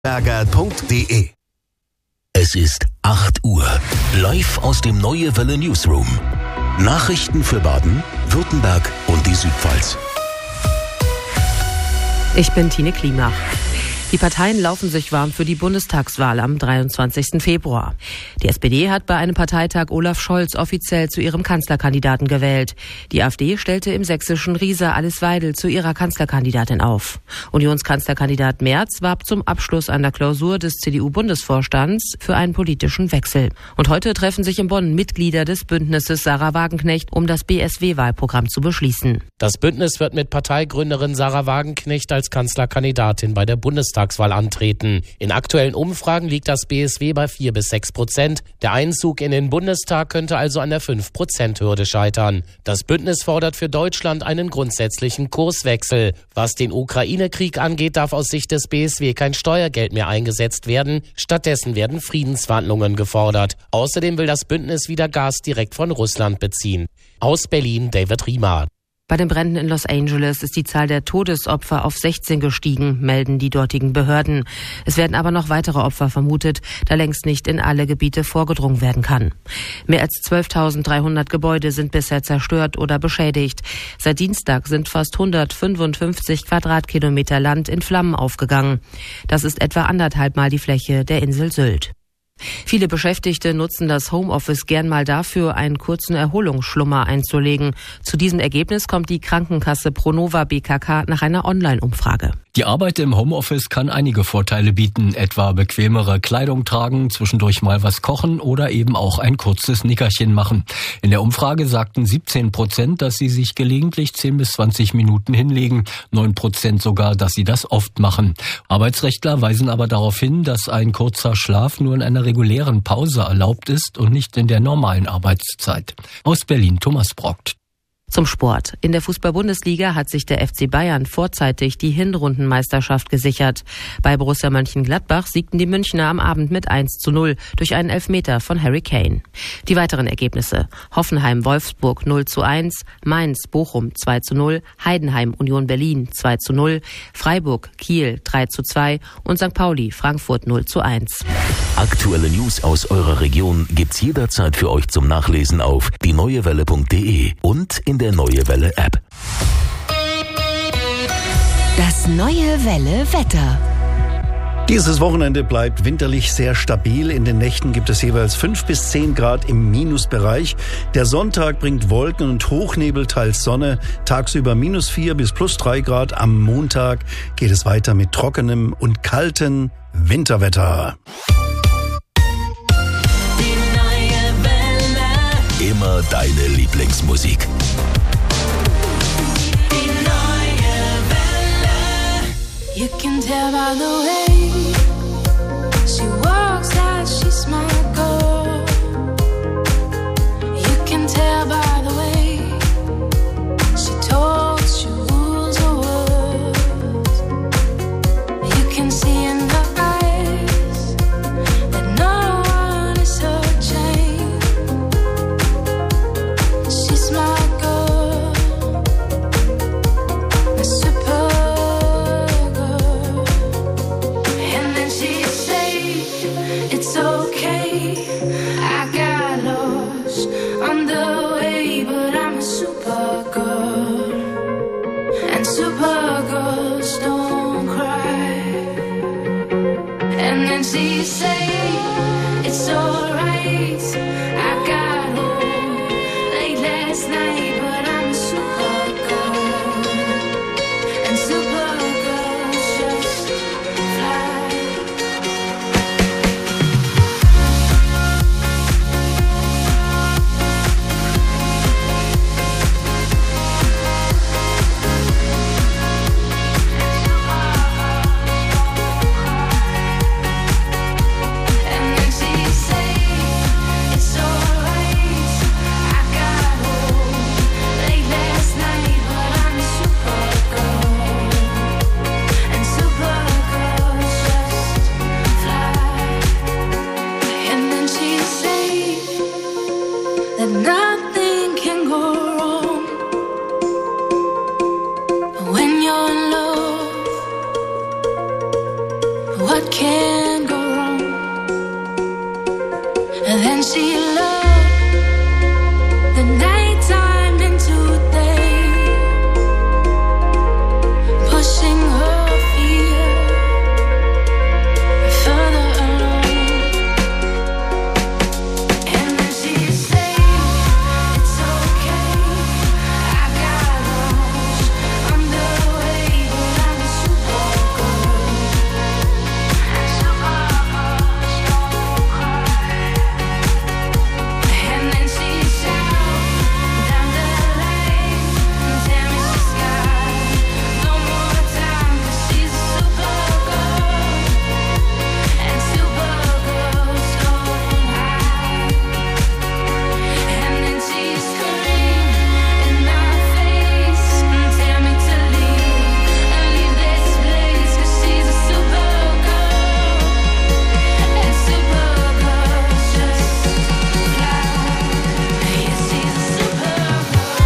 berger.de. Es ist 8 Uhr. Live aus dem Neue Welle Newsroom. Nachrichten für Baden, Württemberg und die Südpfalz. Ich bin Tine Klimach. Die Parteien laufen sich warm für die Bundestagswahl am 23. Februar. Die SPD hat bei einem Parteitag Olaf Scholz offiziell zu ihrem Kanzlerkandidaten gewählt. Die AfD stellte im sächsischen Riesa Alice Weidel zu ihrer Kanzlerkandidatin auf. Unionskanzlerkandidat Merz warb zum Abschluss einer Klausur des CDU-Bundesvorstands für einen politischen Wechsel. Und heute treffen sich in Bonn Mitglieder des Bündnisses Sarah Wagenknecht, um das BSW-Wahlprogramm zu beschließen. Das Bündnis wird mit Parteigründerin Sarah Wagenknecht als Kanzlerkandidatin bei der Bundestagswahl antreten. In aktuellen Umfragen liegt das BSW bei 4-6%. Der Einzug in den Bundestag könnte also an der 5%-Hürde scheitern. Das Bündnis fordert für Deutschland einen grundsätzlichen Kurswechsel. Was den Ukraine-Krieg angeht, darf aus Sicht des BSW kein Steuergeld mehr eingesetzt werden. Stattdessen werden Friedensverhandlungen gefordert. Außerdem will das Bündnis wieder Gas direkt von Russland beziehen. Aus Berlin, David Riemer. Bei den Bränden in Los Angeles ist die Zahl der Todesopfer auf 16 gestiegen, melden die dortigen Behörden. Es werden aber noch weitere Opfer vermutet, da längst nicht in alle Gebiete vorgedrungen werden kann. Mehr als 12.300 Gebäude sind bisher zerstört oder beschädigt. Seit Dienstag sind fast 155 Quadratkilometer Land in Flammen aufgegangen. Das ist etwa 1,5 Mal die Fläche der Insel Sylt. Viele Beschäftigte nutzen das Homeoffice gern mal dafür, einen kurzen Erholungsschlummer einzulegen. Zu diesem Ergebnis kommt die Krankenkasse Pronova BKK nach einer Online-Umfrage. Die Arbeit im Homeoffice kann einige Vorteile bieten, etwa bequemere Kleidung tragen, zwischendurch mal was kochen oder eben auch ein kurzes Nickerchen machen. In der Umfrage sagten 17%, dass sie sich gelegentlich 10 bis 20 Minuten hinlegen, 9% sogar, dass sie das oft machen. Arbeitsrechtler weisen aber darauf hin, dass ein kurzer Schlaf nur in einer regulären Pause erlaubt ist und nicht in der normalen Arbeitszeit. Aus Berlin, Thomas Brockt. Zum Sport. In der Fußball-Bundesliga hat sich der FC Bayern vorzeitig die Hinrundenmeisterschaft gesichert. Bei Borussia Mönchengladbach siegten die Münchner am Abend mit 1:0 durch einen Elfmeter von Harry Kane. Die weiteren Ergebnisse: Hoffenheim-Wolfsburg 0:1, Mainz-Bochum 2:0, Heidenheim-Union Berlin 2:0, Freiburg-Kiel 3:2 und St. Pauli-Frankfurt 0:1. Aktuelle News aus eurer Region gibt's jederzeit für euch zum Nachlesen auf dieneuewelle.de und in der Neue Welle App. Das Neue Welle Wetter. Dieses Wochenende bleibt winterlich sehr stabil. In den Nächten gibt es jeweils 5 bis 10 Grad im Minusbereich. Der Sonntag bringt Wolken und Hochnebel, teils Sonne. Tagsüber -4 bis +3 Grad. Am Montag geht es weiter mit trockenem und kaltem Winterwetter. Immer deine Lieblingsmusik. Die Neue Welle. You can tell by the way she walks that she's my girl. You can tell by the way she talks, she rules her words. You can see in her eyes that no one is her chain. She's my girl, my super girl. And then she say it's okay, I got lost on the way, but I'm a super girl, and super girls don't cry. And then she say it's alright, I got home late last night, but I'm a super girl, and super girls just fly. And then she say it's can go wrong. And then she loved the nighttime into day, pushing her fear further along. And then she said, it's okay, I got lost under the wave, but I'm a supergirl. Supergirls don't cry. And then she shouted down the lane, tell me she's got no more time, 'cause she's a supergirl. And supergirls don't hide. And then she screamed in my face, tell me to leave this place, 'cause she's a supergirl. And supergirls just fly. Yeah, she's a supergirl.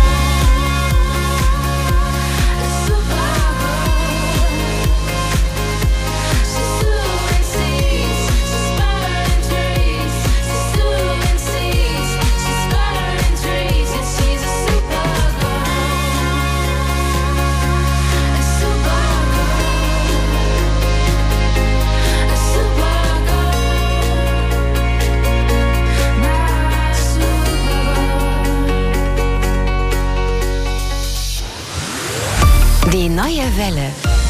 A supergirl. She's suing seas, she's burning trees. She's suing seas, she's burning trees. Yeah, she's a supergirl. A supergirl. A supergirl. My supergirl. Die neue Welle.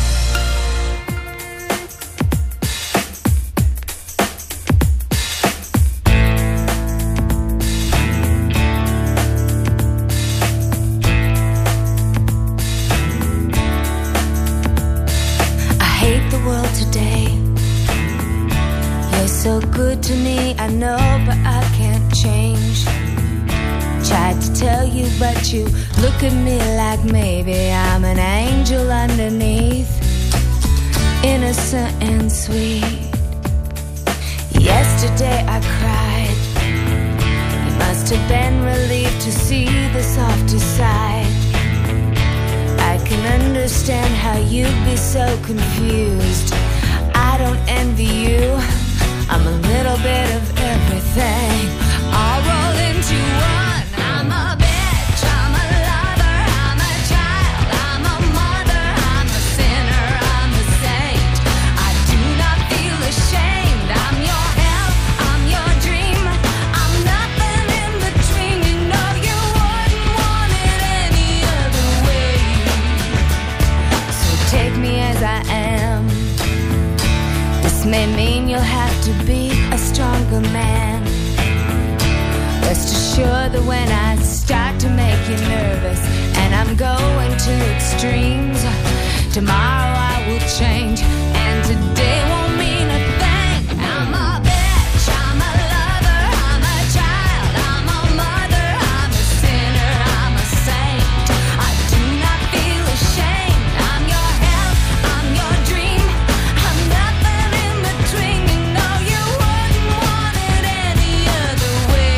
I hate the world today. You're so good to me, I know, but I can't change. Tried to tell you, but you look at me like maybe I'm an angel underneath, innocent and sweet. Yesterday I cried. You must have been relieved to see the softer side. I can understand how you'd be so confused. I don't envy you. I'm a little bit of everything, all rolled into one. I'm a bitch, I'm a lover, I'm a child, I'm a mother, I'm a sinner, I'm a saint. I do not feel ashamed. I'm your hell, I'm your dream. I'm nothing in between. You know you wouldn't want it any other way. So take me as I am. This may mean you'll have to be a stronger man. Rest assured that when I start to make you nervous and I'm going to extremes, tomorrow I will change and today won't mean a thing. I'm a bitch, I'm a lover, I'm a child, I'm a mother, I'm a sinner, I'm a saint. I do not feel ashamed. I'm your hell, I'm your dream. I'm nothing in between. You know you wouldn't want it any other way.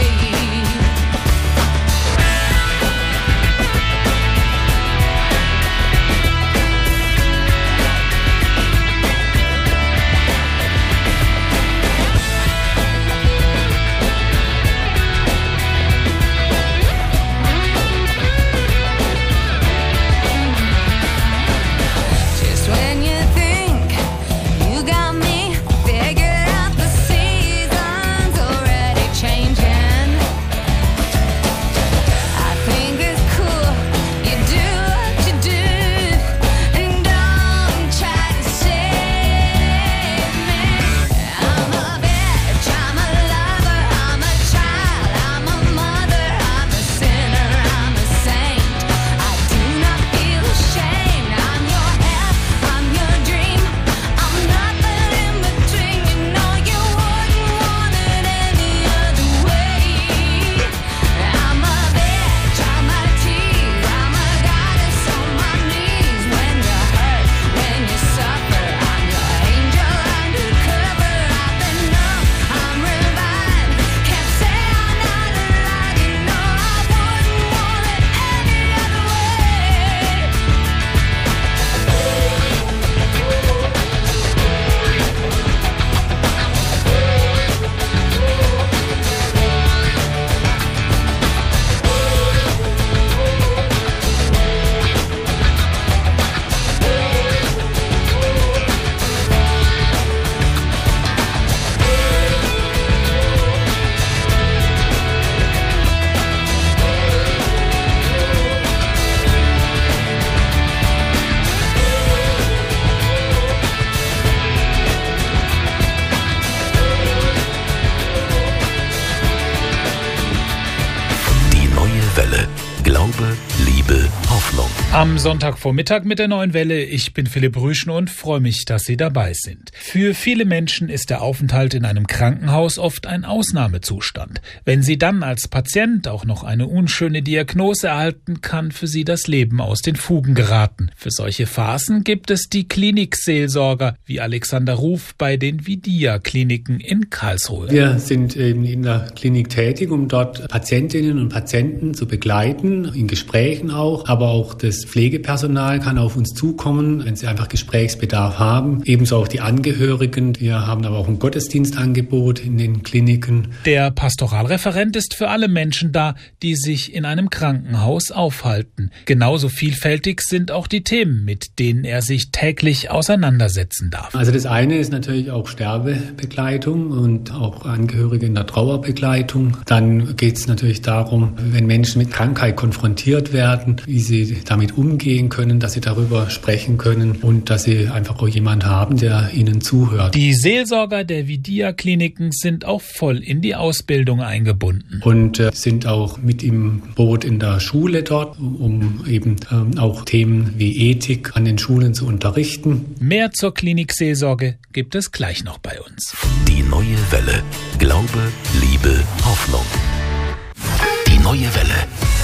Am Sonntagvormittag mit der Neuen Welle. Ich bin Philipp Rüschen und freue mich, dass Sie dabei sind. Für viele Menschen ist der Aufenthalt in einem Krankenhaus oft ein Ausnahmezustand. Wenn sie dann als Patient auch noch eine unschöne Diagnose erhalten, kann für sie das Leben aus den Fugen geraten. Für solche Phasen gibt es die Klinikseelsorger, wie Alexander Ruf bei den Vidia-Kliniken in Karlsruhe. Wir sind in der Klinik tätig, um dort Patientinnen und Patienten zu begleiten, in Gesprächen auch, aber auch das Pflegepersonal kann auf uns zukommen, wenn sie einfach Gesprächsbedarf haben. Ebenso auch die Angehörigen. Wir haben aber auch ein Gottesdienstangebot in den Kliniken. Der Pastoralreferent ist für alle Menschen da, die sich in einem Krankenhaus aufhalten. Genauso vielfältig sind auch die Themen, mit denen er sich täglich auseinandersetzen darf. Also das eine ist natürlich auch Sterbebegleitung und auch Angehörige in der Trauerbegleitung. Dann geht es natürlich darum, wenn Menschen mit Krankheit konfrontiert werden, wie sie damit umgehen können, dass sie darüber sprechen können und dass sie einfach auch jemanden haben, der ihnen zuhört. Die Seelsorger der Vidia-Kliniken sind auch voll in die Ausbildung eingebunden. Und sind auch mit im Boot in der Schule dort, um eben auch Themen wie Ethik an den Schulen zu unterrichten. Mehr zur Klinikseelsorge gibt es gleich noch bei uns. Die neue Welle. Glaube, Liebe, Hoffnung. Die neue Welle.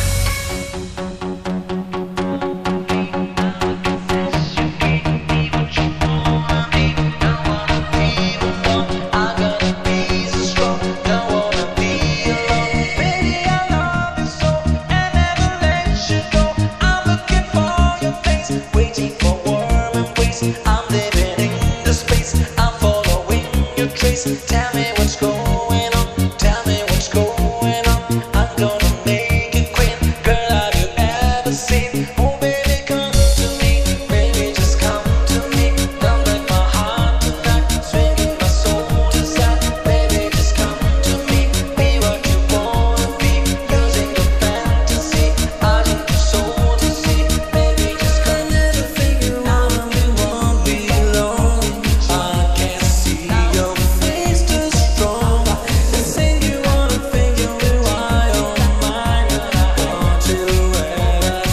Tell me what's going on, tell me what's going on. I'm gonna make it quick, girl, have you ever seen? Oh baby, come to me, baby, just come to me. Don't break my heart tonight, swinging my soul to side. Baby, just come to me, be what you wanna be. Losing your fantasy, I need your soul to see. Baby, just come to me, now we won't be alone. I can't see your face too strong. They say you wanna figure it out on mine. Want you ever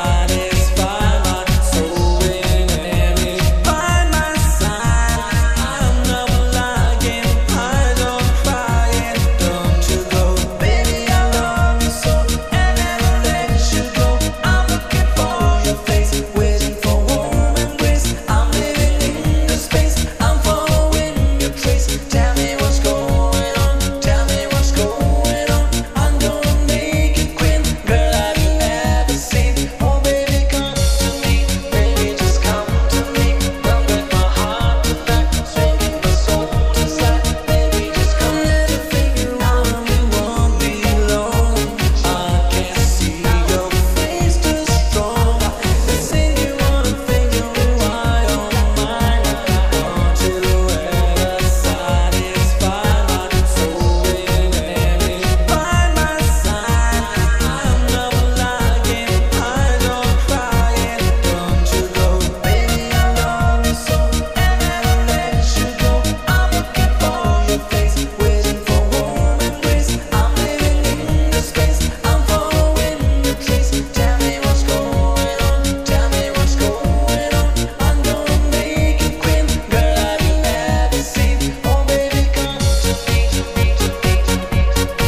satisfy my soul in any by my side. I'm never lying, I don't crying. Don't you go, baby, I love you so, and never let you go. I'm looking for your face, waiting for warm embrace. I'm living in the space, I'm following your trace. Tell me what's going on, tell me what's going on. I'm gonna make it quick, girl, have you ever seen? Oh baby, come to me, baby, just come to me. Don't break my heart tonight, swinging my soul to side. Baby, just come to figure out we won't be alone. I can't see your face too strong. They say you wanna figure it out on mine. Want you ever satisfy my soul in any by my side. I'm never lying, I don't crying. Don't you go, baby, I love you so, and never let you go. I'm looking for your face, waiting for warm embrace. I'm living in the space, I'm following your trace. Tell me what's going on, tell me what's going on. I'm gonna make it quick, girl, have you ever seen? Oh baby, come to me, to me, to me, to me,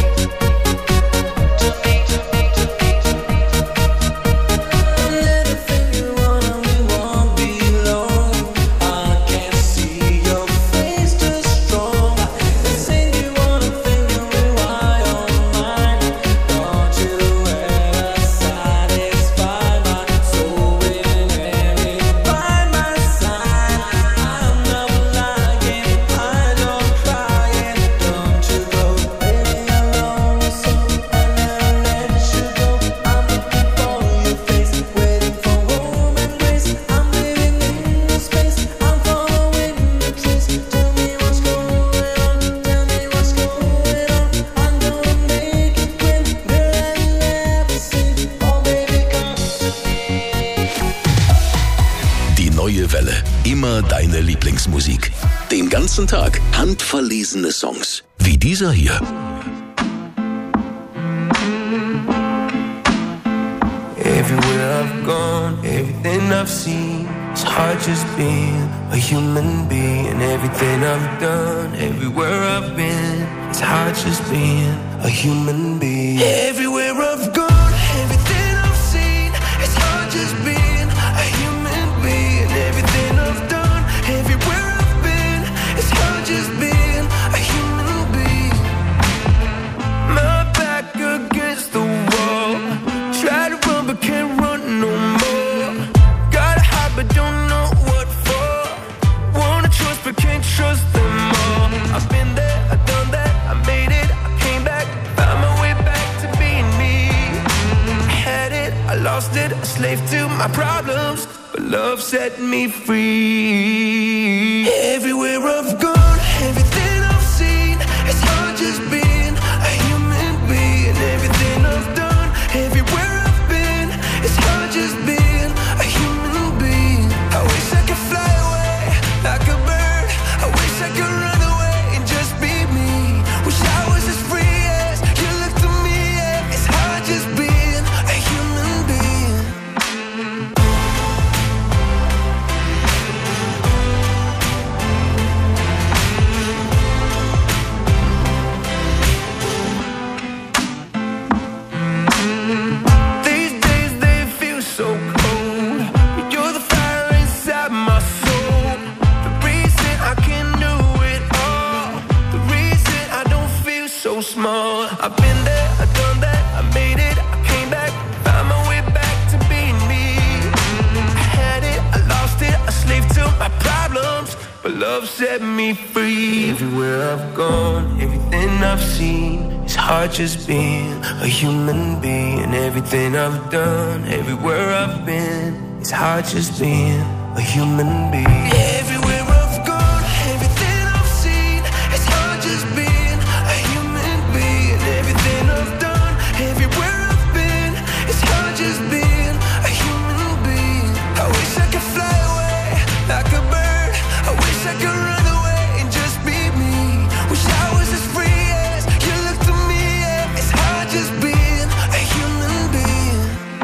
to me, to me, to me, to me. Anything you want, we won't be alone. I can't see your face too strong. They say you wanna figure it out on mine. Don't you ever satisfy my soul in any by my side. I'm never lying, I don't crying. Don't you go, baby, I love you so, I never let you go. I'm looking for your face, waiting for warm embrace. I'm living in the space, I'm following your trace. Tell me what's going on, tell me what's going on. I'm gonna make it quick, girl, have you ever seen? Oh baby, come to me. Die neue Welle. Immer deine Lieblingsmusik. Den ganzen Tag handverlesene Songs. Wie dieser hier. If Everywhere I've gone, everything I've seen, it's hard just being a human being. Everything I've done, everywhere I've been, it's hard just being a human being. Everywhere I've gone, everything I've seen, it's hard just being a human being. Everything I've done, everywhere I've been, it's hard just being a human being. My back against the wall, try to run but can't run no more. Gotta hide but don't know what for. Wanna trust but can't trust them all. I've been there, I've done that, I made it, I came back, found my way back to being me. I had it, I lost it, a slave to my problems, but love set me free. Everywhere I've gone, everything I've seen, it's hard just being a human being. Everything I've done, everywhere I've been, it's hard just being a human being. I wish I could fly away like a bird. I wish I could run away and just be me. Wish I was as free as you look to me. Yeah, it's hard just being a human being. These days they feel so cold. You're the fire inside my soul. The reason I can do it all. The reason I don't feel so small. I've been there, I've done that, I made it, I came back, found my way back to being me. I had it, I lost it, a slave to my problems, but love set me free. Everywhere I've gone, everything I've seen, it's hard just being a human being. Everything I've done, everywhere I've been, it's hard just being a human being. Everywhere I've gone, everything I've seen, it's hard just being a human being. Everything I've done, everywhere I've been, it's hard just being a human being. I wish I could fly away like a bird. I wish I could run away and just be me. Wish I was as free as you look to me. Yeah, it's hard just being a human being.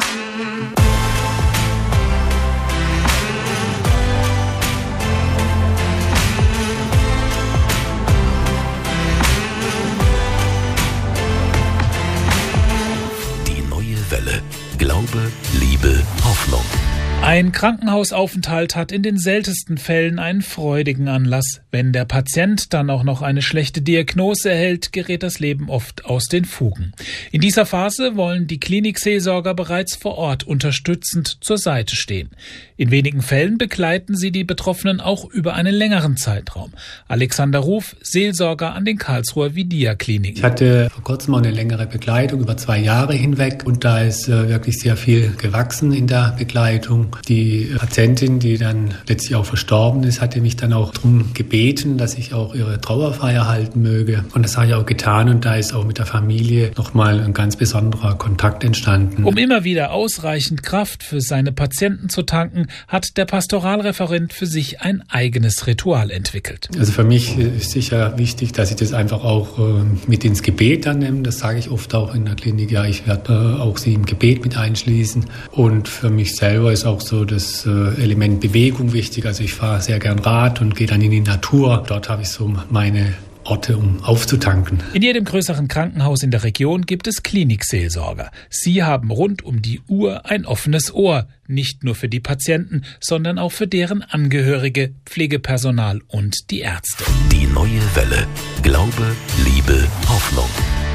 Die neue Welle. Glaube, Liebe, Hoffnung. Ein Krankenhausaufenthalt hat in den seltensten Fällen einen freudigen Anlass. Wenn der Patient dann auch noch eine schlechte Diagnose erhält, gerät das Leben oft aus den Fugen. In dieser Phase wollen die Klinikseelsorger bereits vor Ort unterstützend zur Seite stehen. In wenigen Fällen begleiten sie die Betroffenen auch über einen längeren Zeitraum. Alexander Ruf, Seelsorger an den Karlsruher Vidia-Kliniken. Ich hatte vor kurzem auch eine längere Begleitung über 2 Jahre hinweg und da ist wirklich sehr viel gewachsen in der Begleitung. Die Patientin, die dann letztlich auch verstorben ist, hatte mich dann auch darum gebeten, dass ich auch ihre Trauerfeier halten möge. Und das habe ich auch getan und da ist auch mit der Familie nochmal ein ganz besonderer Kontakt entstanden. Um immer wieder ausreichend Kraft für seine Patienten zu tanken, hat der Pastoralreferent für sich ein eigenes Ritual entwickelt. Also für mich ist sicher wichtig, dass ich das einfach auch mit ins Gebet dann nehme. Das sage ich oft auch in der Klinik. Ja, ich werde auch sie im Gebet mit einschließen. Und für mich selber ist auch so das Element Bewegung wichtig. Also ich fahre sehr gern Rad und gehe dann in die Natur. Dort habe ich so meine Orte, um aufzutanken. In jedem größeren Krankenhaus in der Region gibt es Klinikseelsorger. Sie haben rund um die Uhr ein offenes Ohr. Nicht nur für die Patienten, sondern auch für deren Angehörige, Pflegepersonal und die Ärzte. Die neue Welle. Glaube, Liebe, Hoffnung.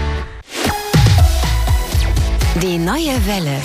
Die neue Welle.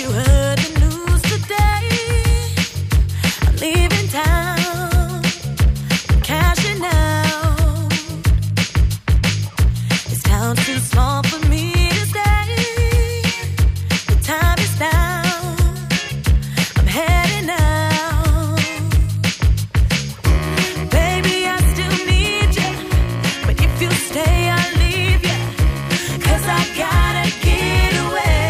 you heard the news today? I'm leaving town, I'm cashing out. This town's too small for me to stay. The time is now, I'm heading out. Baby, I still need you, but if you stay, I'll leave you. 'Cause I gotta get away.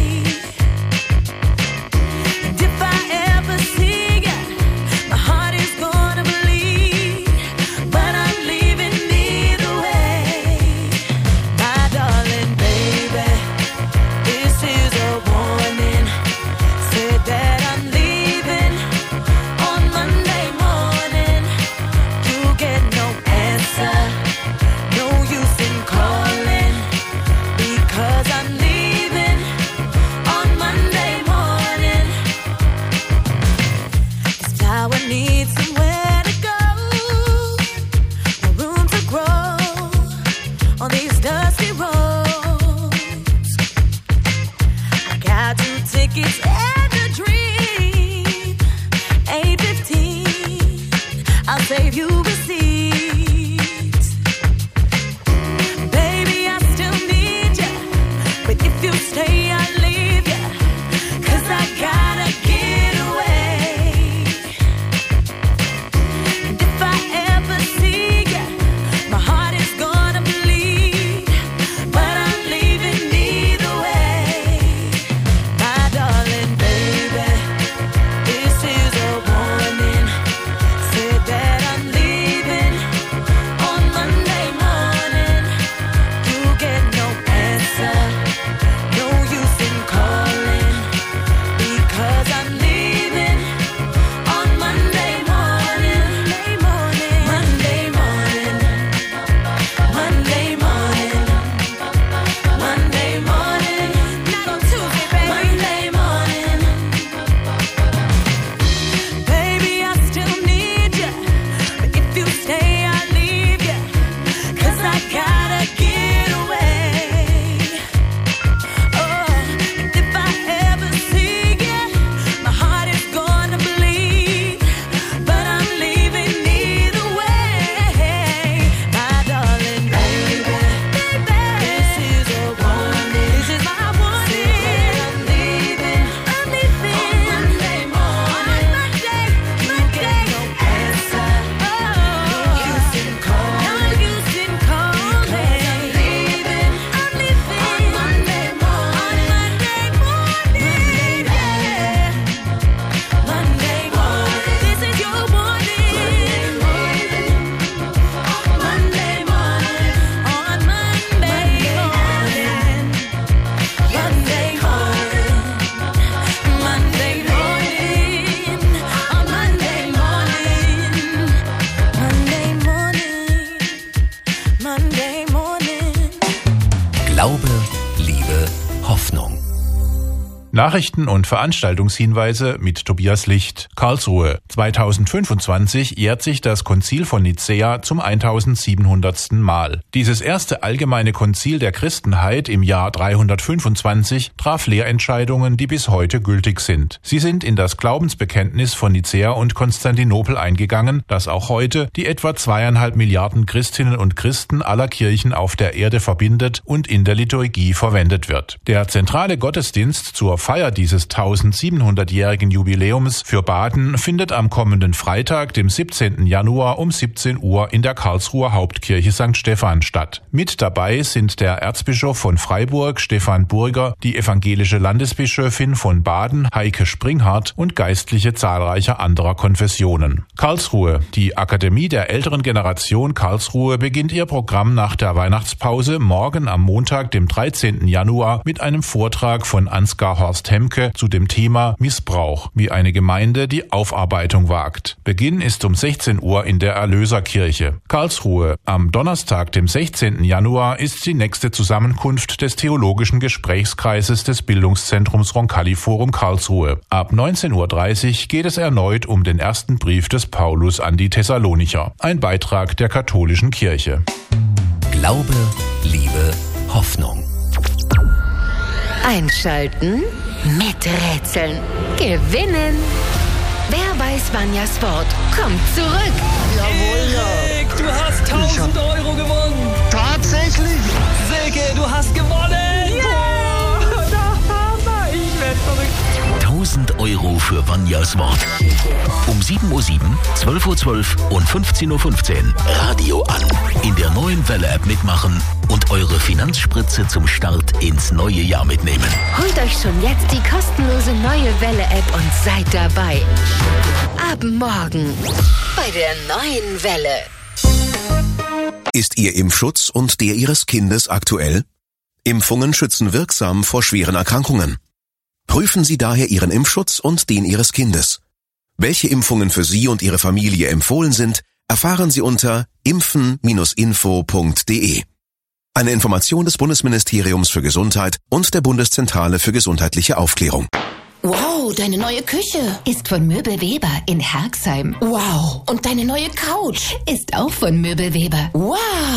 And if I ever see you, my heart is gonna bleed. But I'm leaving either way. My darling baby, this is a warning. Said that I'm leaving on Monday morning. You get no answer, no use in calling. Because I'm leaving on Monday morning. This flower needs somewhere to go, no room to grow on these dusty roads. I got 2 tickets and a dream. 8:15, I'll save you receipts. Baby, I still need you, but if you stay, I'll leave you. 'Cause I gotta get away. And if I ever see you, my heart is gonna bleed. But I'm leaving either way. My darling baby, this is a warning. Said that I'm leaving on Monday morning. You get no answer, no use in calling. Because I'm leaving on Monday morning. Monday morning, Monday morning, Monday morning, not on Tuesday, baby. Monday morning. Baby, I still need you, but if you stay, I'll leave you. 'Cause I gotta get away. Oh, and if I ever see you, my heart is gonna bleed. But I'm leaving either way. My darling baby, this is a warning. This is my warning. I'm leaving on Monday morning. On Monday. You get no answer, no use in calling. No use in calling. Because I'm leaving on Monday morning. Monday morning. This is your warning. Monday morning. On Monday morning. Monday morning. Monday morning. On Monday morning. Monday morning. Monday morning. Glaube, Liebe, Hoffnung. Nachrichten und Veranstaltungshinweise mit Tobias Licht. Karlsruhe. 2025 jährt sich das Konzil von Nicäa zum 1700. Mal. Dieses erste allgemeine Konzil der Christenheit im Jahr 325 traf Lehrentscheidungen, die bis heute gültig sind. Sie sind in das Glaubensbekenntnis von Nicäa und Konstantinopel eingegangen, das auch heute die etwa 2,5 Milliarden Christinnen und Christen aller Kirchen auf der Erde verbindet und in der Liturgie verwendet wird. Der zentrale Gottesdienst zur Feier dieses 1700-jährigen Jubiläums für Baden findet am kommenden Freitag, dem 17. Januar um 17 Uhr in der Karlsruher Hauptkirche St. Stephan statt. Mit dabei sind der Erzbischof von Freiburg, Stefan Burger, die evangelische Landesbischöfin von Baden, Heike Springhardt und Geistliche zahlreicher anderer Konfessionen. Karlsruhe. Die Akademie der älteren Generation Karlsruhe beginnt ihr Programm nach der Weihnachtspause morgen am Montag, dem 13. Januar mit einem Vortrag von Ansgar Horst Hemke zu dem Thema Missbrauch, wie eine Gemeinde die Aufarbeitung wagt. Beginn ist um 16 Uhr in der Erlöserkirche. Karlsruhe. Am Donnerstag, dem 16. Januar, ist die nächste Zusammenkunft des Theologischen Gesprächskreises des Bildungszentrums Roncalli Forum Karlsruhe. Ab 19:30 Uhr geht es erneut um den ersten Brief des Paulus an die Thessalonicher. Ein Beitrag der katholischen Kirche. Glaube, Liebe, Hoffnung. Einschalten, Mit Rätseln. Gewinnen. Wer weiß, wann ja Sport kommt zurück. Jawohl, du hast 1000 Euro gewonnen. Tatsächlich? Silke, du hast gewonnen. Ja, der Hammer. Ich werde verrückt. 1000 Euro für Vanjas Wort. Um 7:07 Uhr, 12:12 Uhr und 15:15 Uhr Radio an. In der neuen Welle-App mitmachen und eure Finanzspritze zum Start ins neue Jahr mitnehmen. Holt euch schon jetzt die kostenlose neue Welle-App und seid dabei. Ab morgen bei der neuen Welle. Ist Ihr Impfschutz und der Ihres Kindes aktuell? Impfungen schützen wirksam vor schweren Erkrankungen. Prüfen Sie daher Ihren Impfschutz und den Ihres Kindes. Welche Impfungen für Sie und Ihre Familie empfohlen sind, erfahren Sie unter impfen-info.de. Eine Information des Bundesministeriums für Gesundheit und der Bundeszentrale für gesundheitliche Aufklärung. Wow, deine neue Küche ist von Möbelweber in Herxheim. Wow, und deine neue Couch ist auch von Möbelweber. Wow.